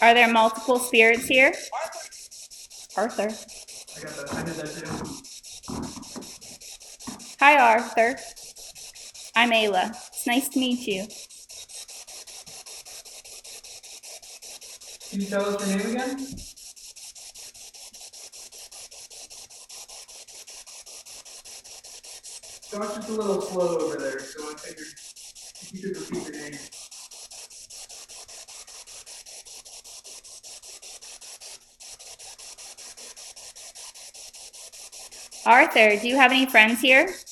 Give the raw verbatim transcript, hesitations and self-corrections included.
Are there multiple spirits here? Arthur. I got that. I did that too. Hi, Arthur. I'm Ayla. It's nice to meet you. Can you tell us your name again? Josh, just a little slow over there, so I figured if you could repeat your name. Arthur, do you have any friends here?